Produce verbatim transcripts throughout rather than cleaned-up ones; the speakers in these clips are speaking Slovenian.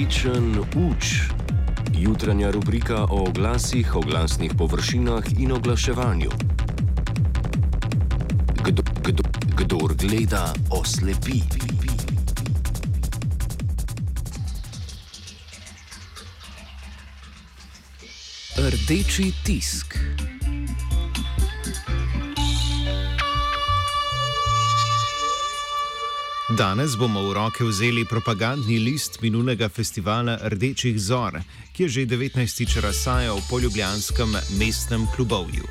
Odličen uč. Jutranja rubrika o oglasih, oglasnih površinah in oglaševanju. Kdo, kdo, kdor gleda, oslepi. Rdeči tisk. Danes bomo v roke vzeli propagandni list minulega festivala Rdečih zor, ki je že devetnajstič razsajal po ljubljanskem mestnem klubovju.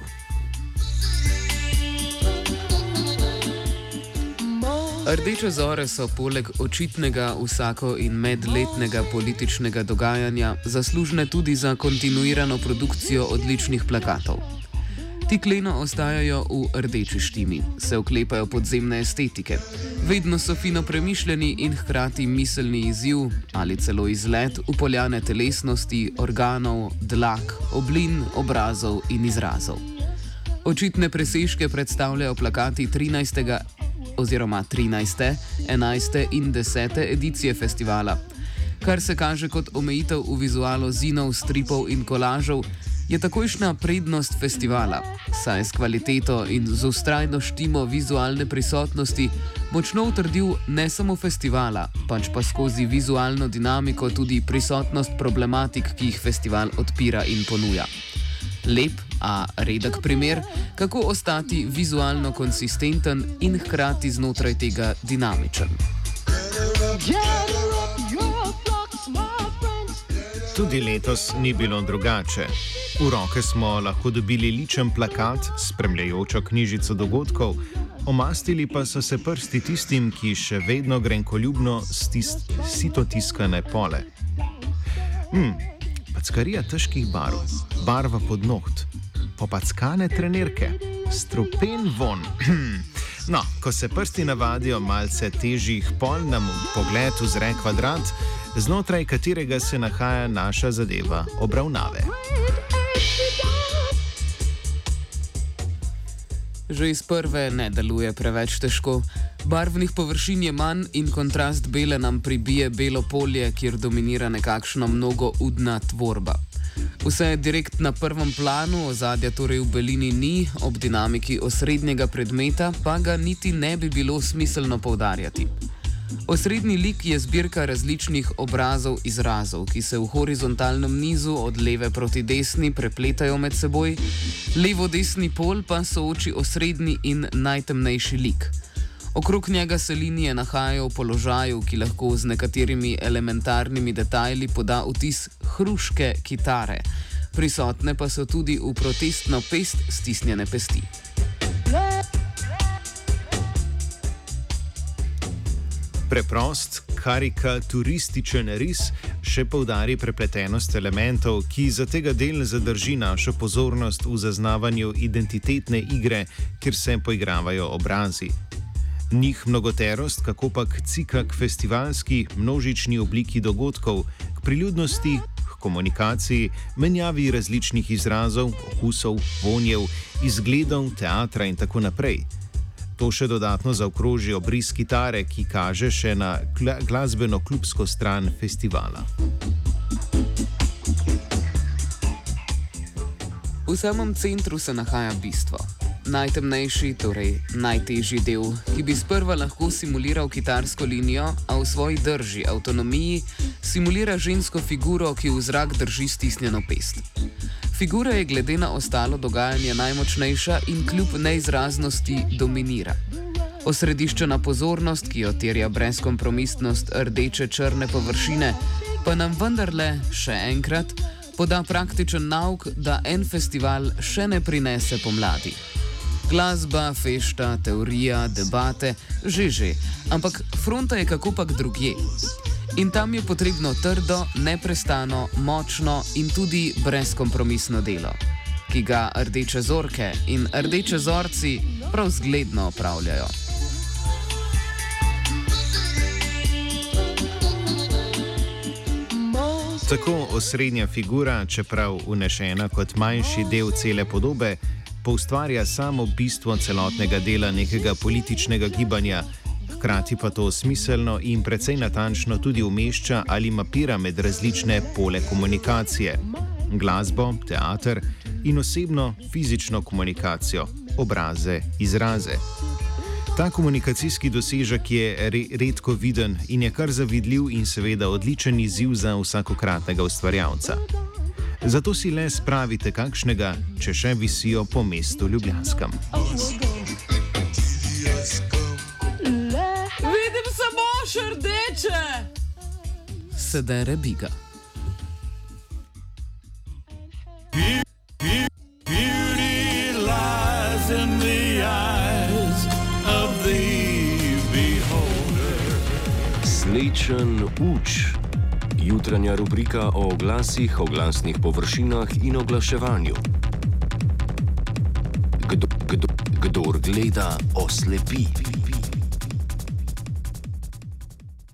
Rdeče zore so poleg očitnega vsako- in medletnega političnega dogajanja zaslužne tudi za kontinuirano produkcijo odličnih plakatov. Ti kleno ostajajo v rdeči štimi, se oklepajo podzemne estetike. Vedno so fino premišljeni in hkrati miselni izziv ali celo izlet upoljane telesnosti, organov, dlak, oblin, obrazov in izrazov. Očitne presežke predstavljajo plakati trinajstega oziroma trinajste, enajste in desete edicije festivala. Kar se kaže kot omejitev v vizualu zinov, stripov in kolažov, je takojšnja prednost festivala, saj s kvaliteto in z vztrajno štimo vizualne prisotnosti močno utrdil ne samo festivala, pač pa skozi vizualno dinamiko tudi prisotnost problematik, ki jih festival odpira in ponuja. Lep, a redek primer, kako ostati vizualno konsistenten in hkrati znotraj tega dinamičen. Tudi letos ni bilo drugače. V roke smo lahko dobili ličen plakat, spremljajočo knjižico dogodkov, omastili pa so se prsti tistim, ki še vedno grenkoljubno sito tiskane pole. Hmm, packarija težkih barv, barva pod noht, popackane trenirke, strupen von. No, ko se prsti navadijo malce težjih pol, nam pogled uzre kvadrat, znotraj katerega se nahaja naša zadeva obravnave. Že iz prve ne deluje preveč težko. Barvnih površin je manj in kontrast bele nam pribije belo polje, kjer dominira nekakšna mnogoudna tvorba. Vse je direkt na prvem planu, ozadja torej v belini ni, ob dinamiki osrednjega predmeta pa ga niti ne bi bilo smiselno poudarjati. Osrednji lik je zbirka različnih obrazov izrazov, ki se v horizontalnem nizu od leve proti desni prepletajo med seboj, levo-desni pol pa sooči osrednji in najtemnejši lik. Okrog njega se linije nahajajo v položaju, ki lahko z nekaterimi elementarnimi detajli poda vtis hruške kitare, prisotne pa so tudi v protestno pest stisnjene pesti. Preprost, karikaturističen ris še poudari prepletenost elementov, ki za tega del zadrži našo pozornost v zaznavanju identitetne igre, kjer se poigravajo obrazi. Njih mnogoterost, kakopak cika k festivalski množični obliki dogodkov, k priljudnosti, k komunikaciji, menjavi različnih izrazov, okusov, vonjev, izgledov, teatra in tako naprej. To še dodatno zaokroži obris kitare, ki kaže še na glasbeno-klubsko stran festivala. V samem centru se nahaja bistvo. Najtemnejši, torej najtežji del, ki bi sprva lahko simuliral kitarsko linijo, a v svoji drži, avtonomiji, simulira žensko figuro, ki v zrak drži stisnjeno pest. Figura je glede na ostalo dogajanje najmočnejša in kljub neizraznosti dominira. Osrediščena pozornost, ki jo terja brezkompromisnost rdeče-črne površine, pa nam vendarle, še enkrat, poda praktičen nauk, da en festival še ne prinese pomladi. Glasba, fešta, teorija, debate, že že, ampak fronta je kakopak drugje. In tam je potrebno trdo, neprestano, močno in tudi brezkompromisno delo, ki ga rdeče zorke in rdeče zorci prav zgledno opravljajo. Tako osrednja figura, čeprav vnešena kot manjši del cele podobe, poustvarja samo bistvo celotnega dela nekega političnega gibanja, hkrati pa to smiselno in precej natančno tudi umešča ali mapira med različne pole komunikacije: glasbo, teater in osebno fizično komunikacijo, obraze, izraze. Ta komunikacijski dosežek je re redko viden in je kar zavidljiv in seveda odličen izziv za vsakokratnega ustvarjalca. Zato si le spravite kakšnega, če še visijo po mestu Ljubljanskem. Vidim samo še rdeče! Sedere biga. Slečen uč. Jutranja rubrika o oglasih, oglasnih površinah in oglaševanju. Kdo, kdo, kdor gleda, oslepi.